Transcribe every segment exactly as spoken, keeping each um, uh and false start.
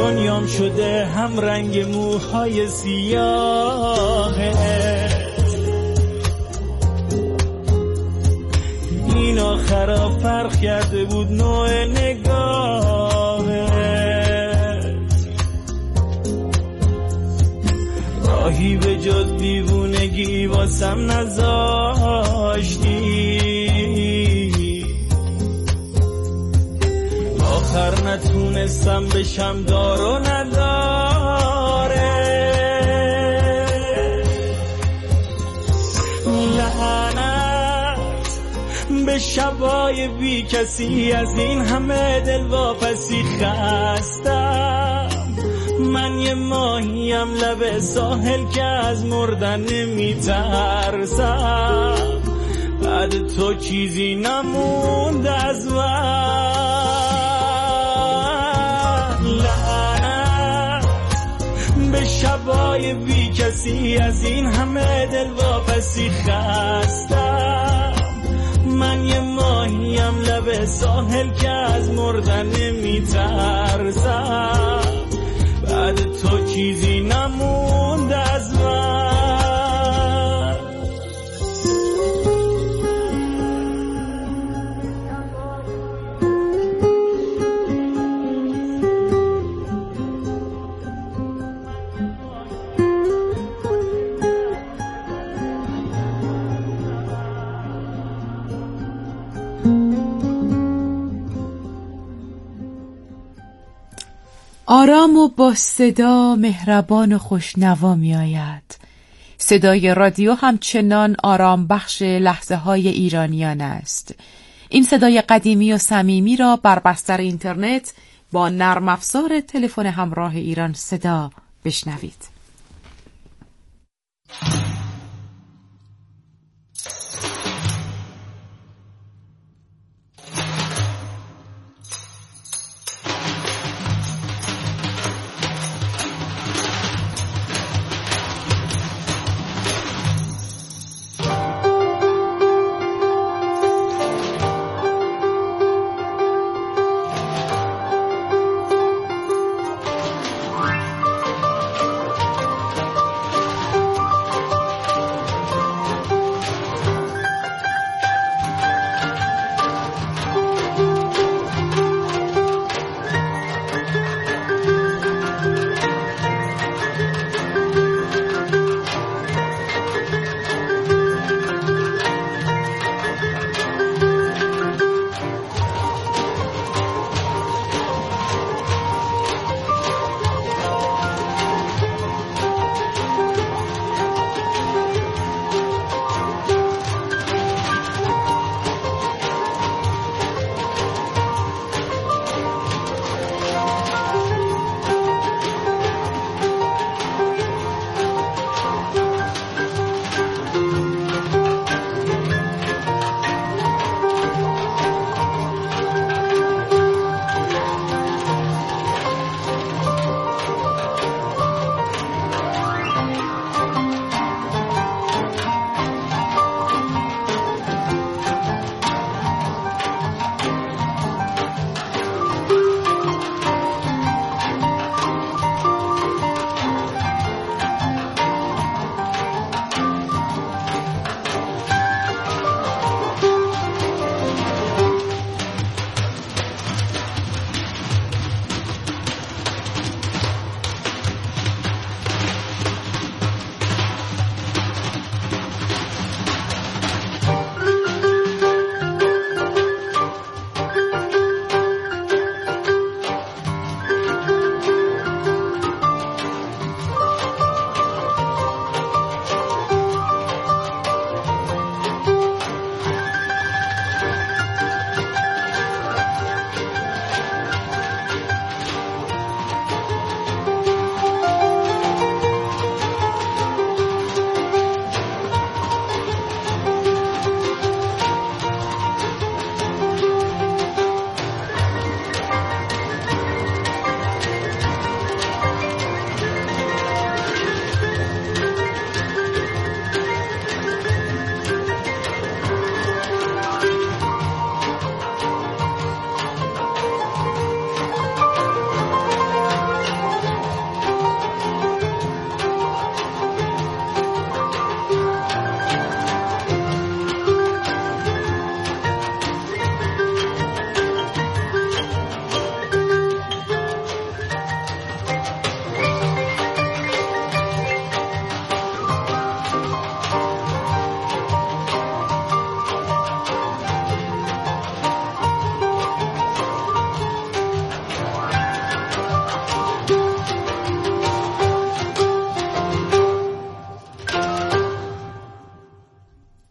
دنیام شده هم رنگ موهای سیاهه. این آخرا فرق کرده بود نوع نگاهه. راهی به جز دیوونگی واسم نذاشتی، آخر نتونستم بشم دار و نداره. لعنت به شبای بی کسی، از این همه دل واپسی خستم. من یه ماهیم لب ساحل که از مردن نمیترسم. بعد تو چیزی نموند از من. لعنت به شبای بی کسی، از این همه دل واپسی خستم. من یه ماهیم لب ساحل که از مردن نمیترسم. بعد تو چیزی نموند از من. آرام و با صدا مهربان و خوشنوا می آید. صدای رادیو همچنان آرام بخش لحظه های ایرانیان است. این صدای قدیمی و صمیمی را بر بستر اینترنت با نرم افزار تلفن همراه ایران صدا بشنوید.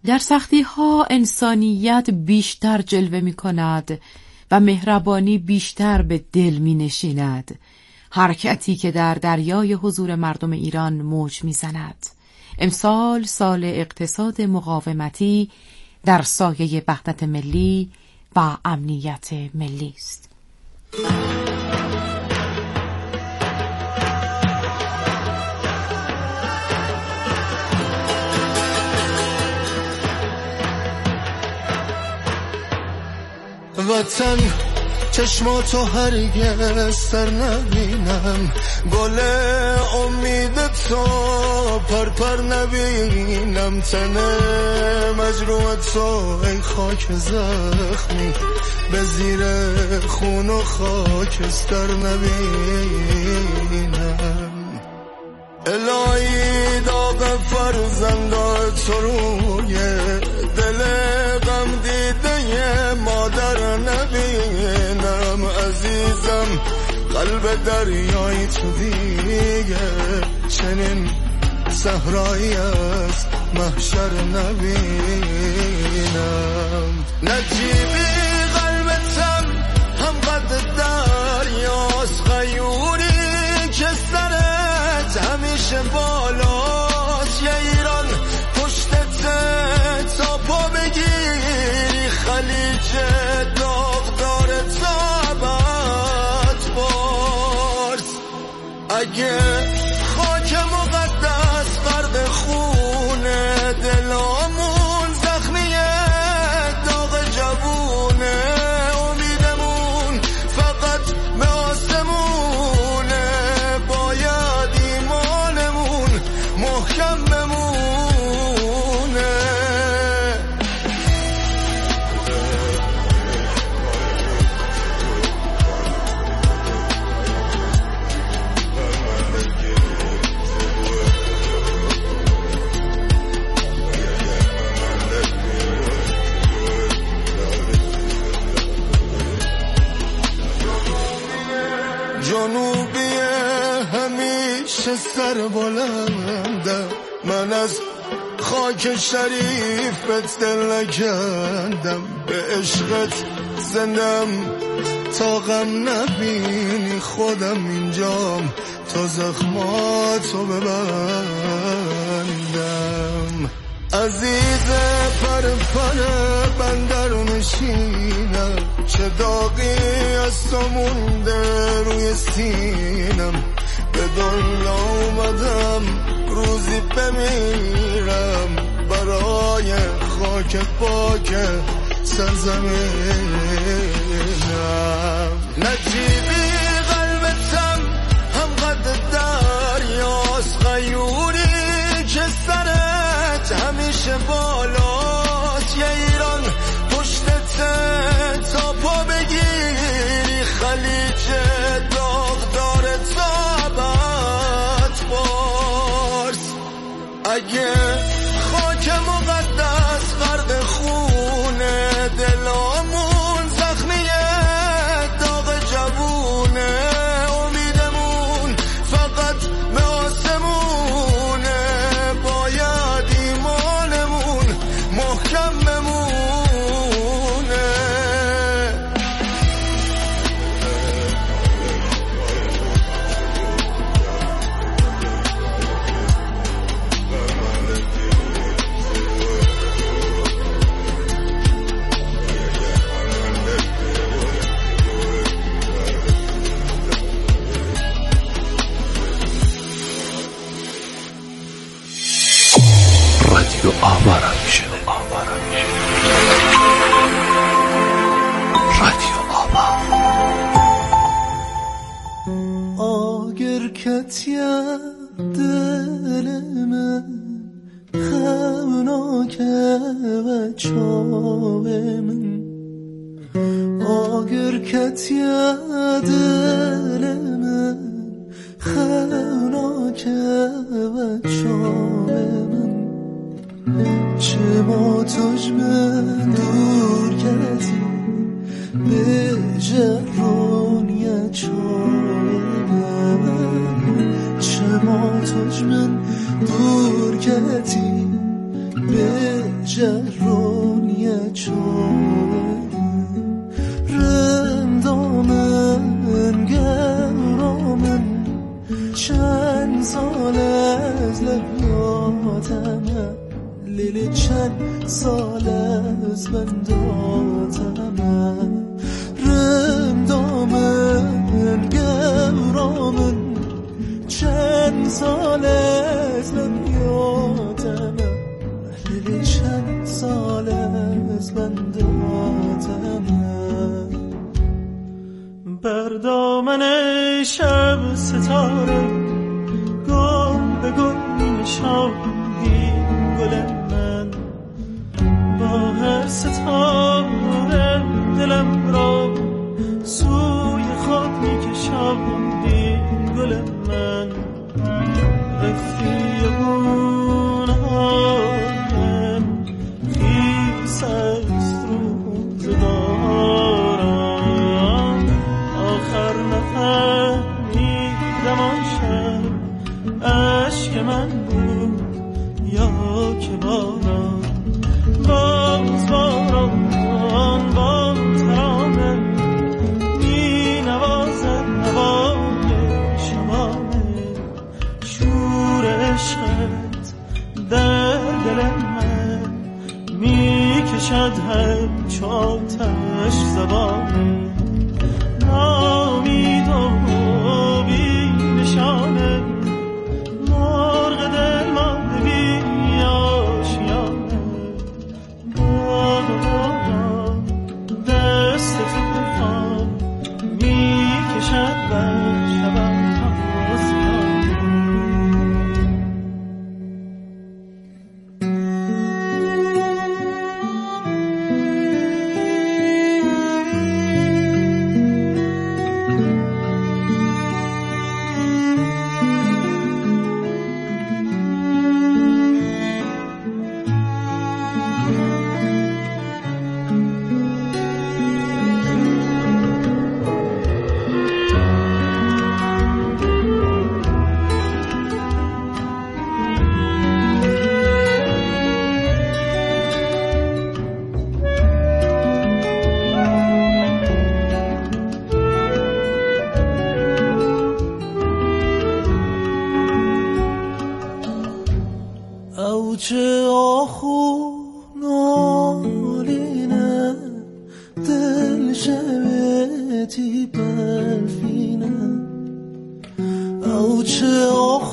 در سختی ها انسانیت بیشتر جلوه می کند و مهربانی بیشتر به دل می نشیند. حرکتی که در دریای حضور مردم ایران موج می زند. امسال سال اقتصاد مقاومتی در سایه وحدت ملی و امنیت ملی است. وطن چشماتو هرگز سر نبینم، گل امید تو پرپر نبینم، تن مجروح تو ای خاک زخمی به زیر خون و خاکستر نبینم. الهی داغ فرزندان تو روی دل غم دیده مادر نبینم. عزیزم قلب دریای تو دیگه چنین صحرایی از محشر نبینم. نجیبی قلبتم هم قد دریاست، غیوری که سرت همیشه بالاست. یه ایران پشتت تا پا بگیری، خلیج داغدار تابت بارز. اگه خاک مقدس غرق خونه دلامون، زخمیه داغ جوونه، امیدمون فقط به آسمونه. باید ایمانمون محکم بمونه. جنوبیه همیشه سر بلندم، من از خاک شریفت دل نکندم. به عشقت زندم تا غم نبینی خودم اینجام تا زخماتو ببندم. عزیز پر پر بندر نشینم، چه داغی از تو مونده روی سینم. به دنیا اومدم روزی بمیرم برای خاک پاک سرزمینم. نجیبی قلبتم هم قد دریاست، غیوری که سرت همیشه بالاست. یه ایران پشتت تا پا بگیری، خلیج داغدار تابت بارز. اگه خاک مقدس غرق خونه دلامون، زخمیه داغ جوونه، امیدمون فقط به آسمونه. باید ایمانمون محکم بمونه. رادیو آوارا میشه. رادیو آوا. آگر کتیه دل من خوناکه و چاوه من. آگر کتیه دل من خوناکه و چاوه من. چه با تجمن دور کردی به جرانیت شاید. چه با تجمن دور کردی به جرونی چونه رندامن گرامن چند سال از لبیاتمه لیلی چند سال از بنداتمه رندامن گرامن چند سال از لبیاتمه لیلی چند سال از بنداتمه بر دامن شب ستاره گل به گل می نشاندی گل من با هر ستاره دلم را سوی خود می کشاندی گل من رفیقون آمن خیس است روزگارم آخر نفهمیدم آن شب عشق من بود یا که باران باز باران با ترانه می نوازد نوای شبانه شور عشقت در دل من می کشد همچو آتش زبانه نامید و بی نشانه مرغ دل مانده بی آشیانه بابا دست تو بخوام می کشد بر شبم آسیانه چه آخونالینه دل شبتی برفینه او چه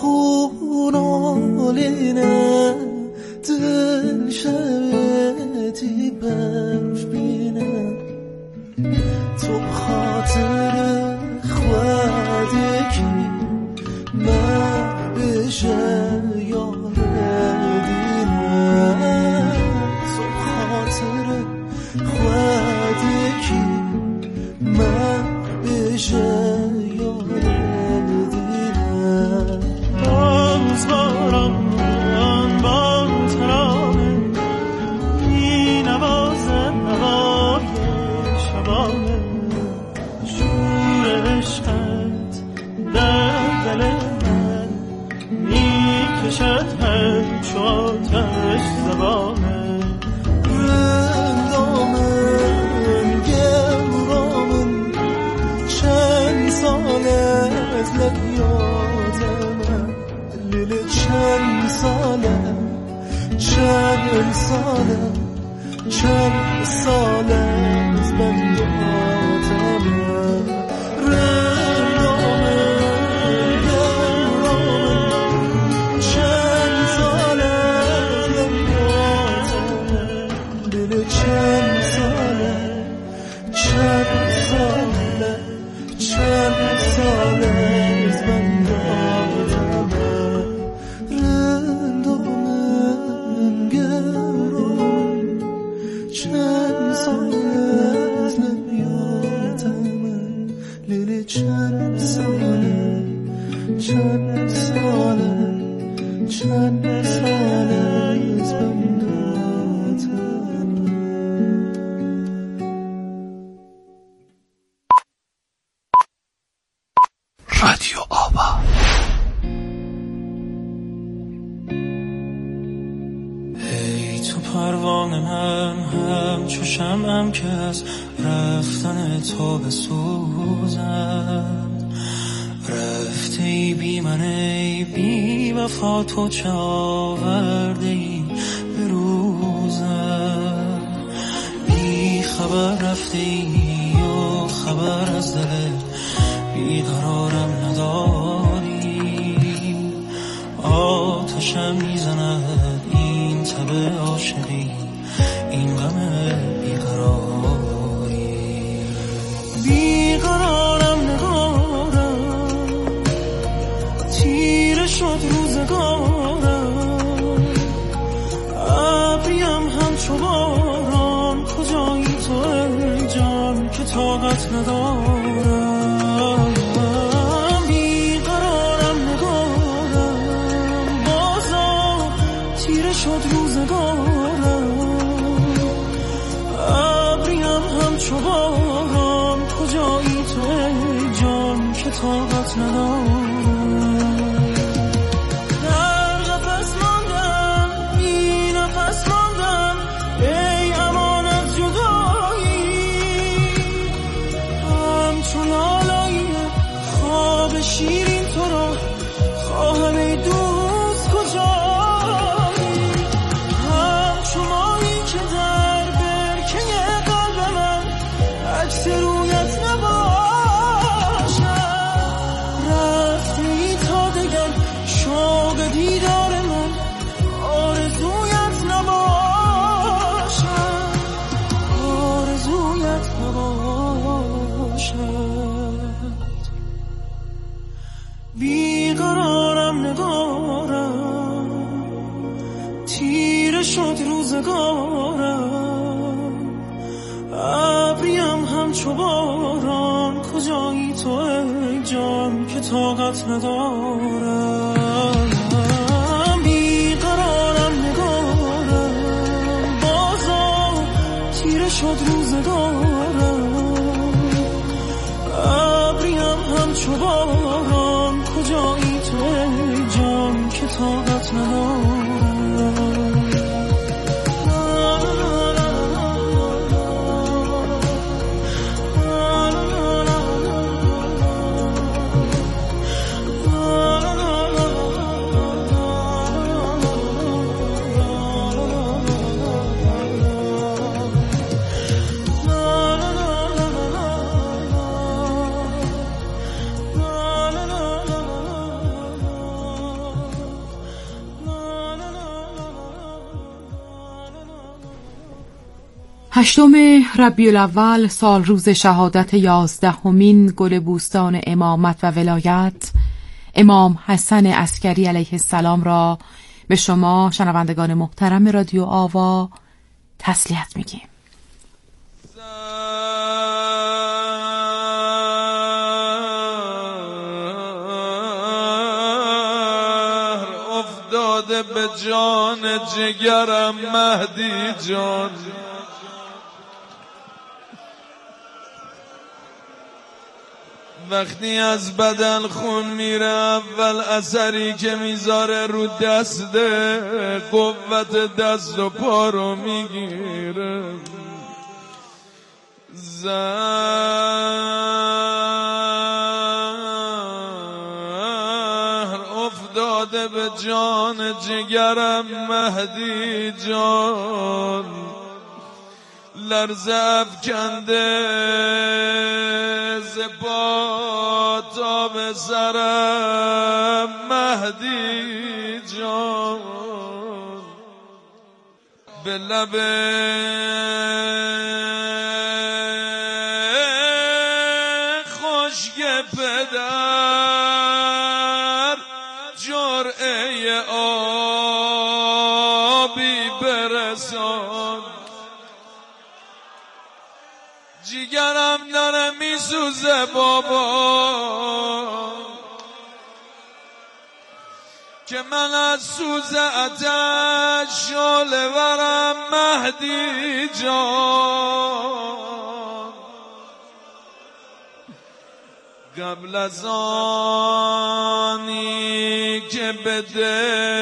آخونالینه دل شبتی برفینه تو خاطر خودکی من بشه چند ساله چند ساله چند ساله از بنداتمه رندامه گرامه چند ساله از بنداتمه دل چند ساله چند ساله چند ساله از بنداتمه چند ساله از نمیاتمه لیلی چند ساله چند ساله چند ساله از بنداتمه رادیو آوا. ای تو پروانه شمعم که از رفتن تو بسوزد. رفته ای بی من ای بی وفا، تو چه آورده ای به روزم. بی خبر رفته ای و خبر از دل بیقرارم نداری. آتشم میزند این تب عاشقی، این غم بیقراری. بیقرارم نگارم، تیره شد روزگارم. ابریم همچو باران، کجایی تو ای جان که طاقت ندارم. بیقرارم نگارم، بازا تیره شد روزگارم. ابریم همچو باران، کجایی تو ای جان که طاقت ندارم. در قفس ماندم، بی نفس ماندم، ای امان از جدایی. همچو لالایی خواب شیرین تو را خواهم ای دوست کجایی. همچو مایی که در برکه قلب من عکس رویت نباشد. رفتی تا دگر شوق دیدار من آرزویت نباشد. آرزویت نباشد. بیقرارم نگارم، تیره شد روزگارم. ابریم همچو باران، کجایی تو ای جان که طاقت ندارم. بیقرارم نگارم، بازا تیره شد روزگارم. ابریم همچو باران، کجایی تو ای جان که طاقت ندارم. هشتم ربیع الاول سال روز شهادت یازدهمین گل بوستان امامت و ولایت امام حسن عسکری علیه السلام را به شما شنوندگان محترم رادیو آوا تسلیت میگیم. افتاده به جان جگرم مهدی جان، وقتی از بدن خون میره اول اثری که میذاره رو دسته، قوت دست و پا رو میگیره. زهر افتاده به جان جگرم مهدی جان، لرزه افکنده ز پا تا به سرم مهدی جان. به لب خشک پدر جرعه آبی برسان. جیگرم داره میسوزه بابا، که من از سوز آتش شعله ورم مهدی جان. قبل از آنی که به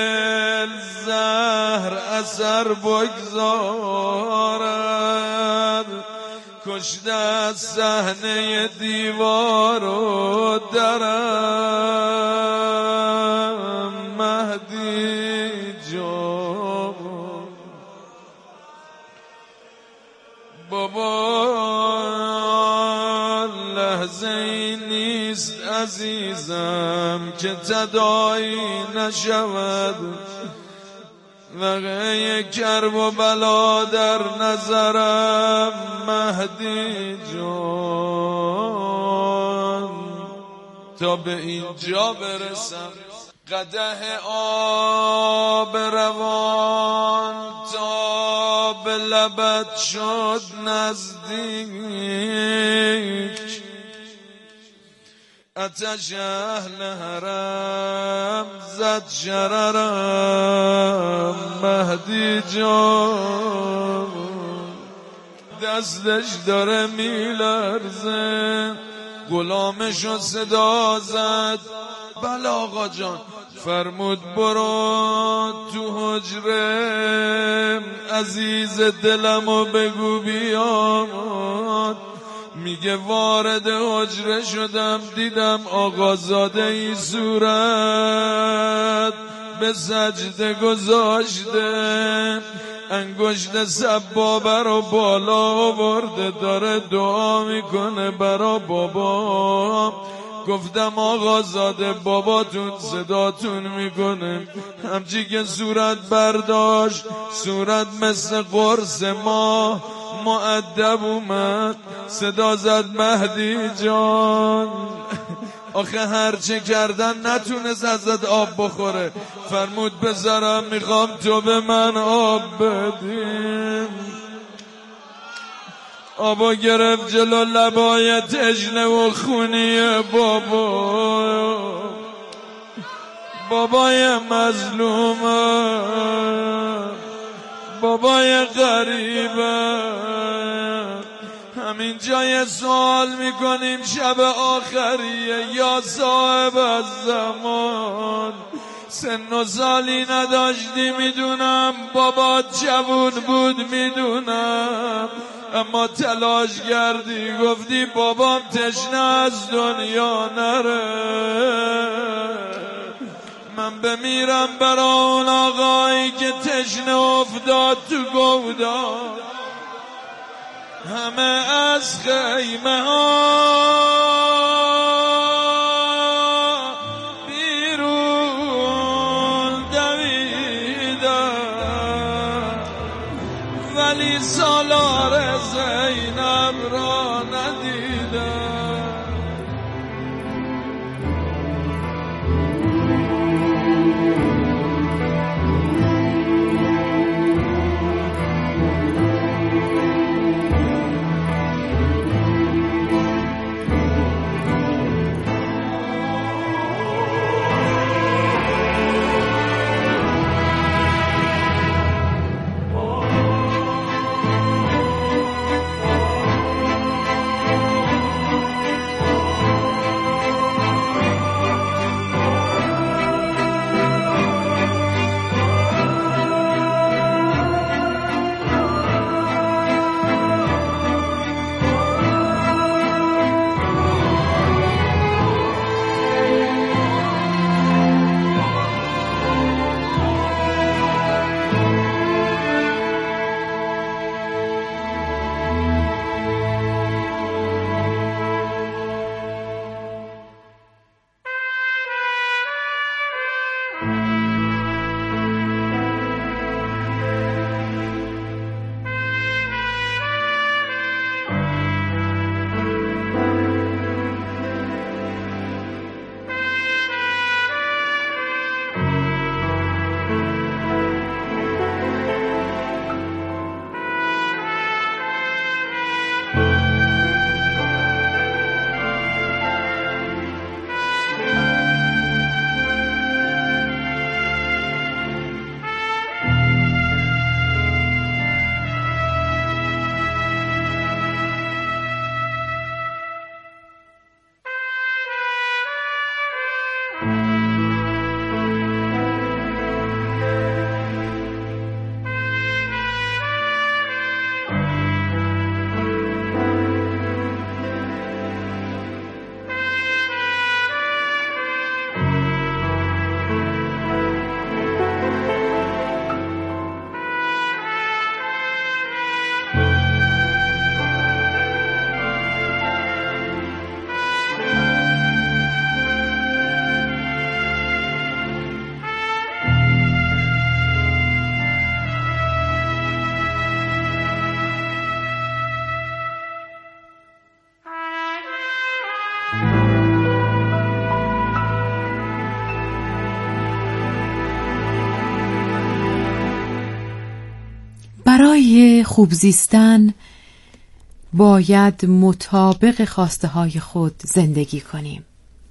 دل زهر اثر بگذارم، کشته از صحنه دیوار و درم مهدی جان. بابا لحظه ای نیست عزیزم که تداعی نشود، وقعه کرب و بلا در نظرم مهدی جان. تا به اینجا برسم قدح آب روان تا به لبت شد نزدیک، آتش اهل حرم زد شررم مهدی جان. دستش داره میلرزه، غلامشو صدا زد، بله آقا جان. فرمود برو تو حجره عزیز دلمو بگو بیاد. میگه وارد حجره شدم دیدم آقازاده ای صورت به سجده گذاشته، انگشت سبابه رو بالا آورده داره دعا میکنه برا بابا. گفتم آقازاده باباتون صداتون میکنه. همچی که صورت برداشت صورت مثل قرص ماه مؤدب اومد، صدا زد مهدی جان. آخه هرچه کردن نتونست ازت آب بخوره. فرمود بذارم میخوام تو به من آب بدیم. آبا گرفت جلو لبای تشنه و خونی بابا. بابای مظلومه، بابای غریبه. همین جای سوال میکنیم شب آخریه یا صاحب از زمان. سن و سالی نداشتی میدونم، بابا جوون بود میدونم، اما تلاش کردی گفتی بابام تشنه از دنیا نره. من بمیرم برا اون آقایی که تشنه افتاد تو گودا. همه از خیمه ها بیرون دویدن، ولی سالار زینب را ندیدن. برای خوب زیستن باید مطابق خواسته های خود زندگی کنیم.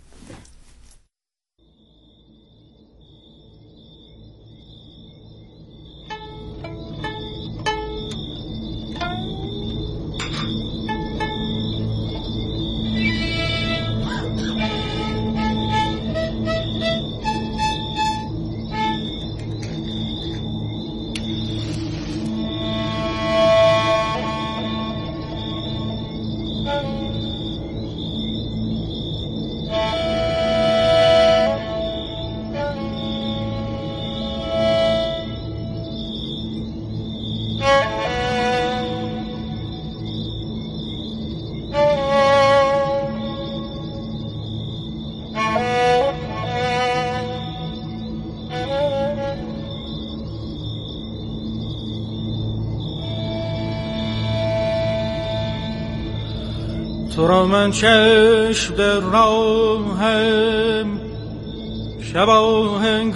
تو را من چشم در راهم شب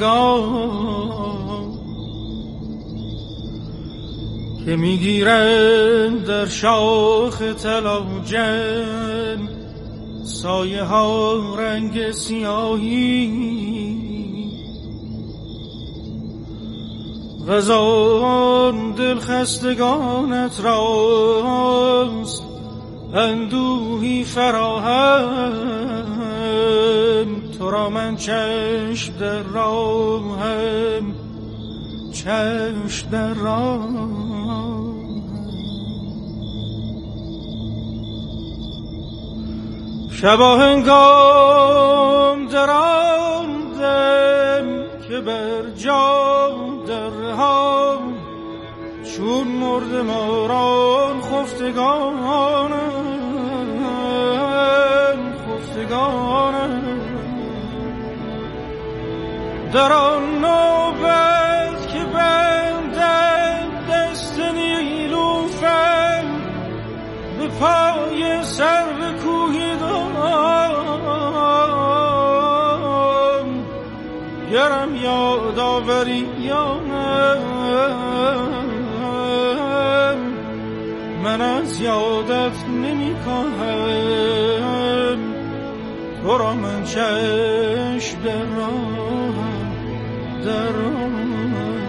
هنگام که میگیرم در شاخ طلاجن سایه ها رنگ سیاهی غزان دل خستگانت راست اندوهی فراهم تو را من چشم در راهم چشم در راهم شبا هنگام دراندم که بر جام درهم چون مرد ماران خفتگانم خفتگانم در آن نوبت که بندم دست نیلوفر به پای سر کوهی دارم گرم یاد آوری من از یادت نمی کاهم تو را من چشم در راهم در راهم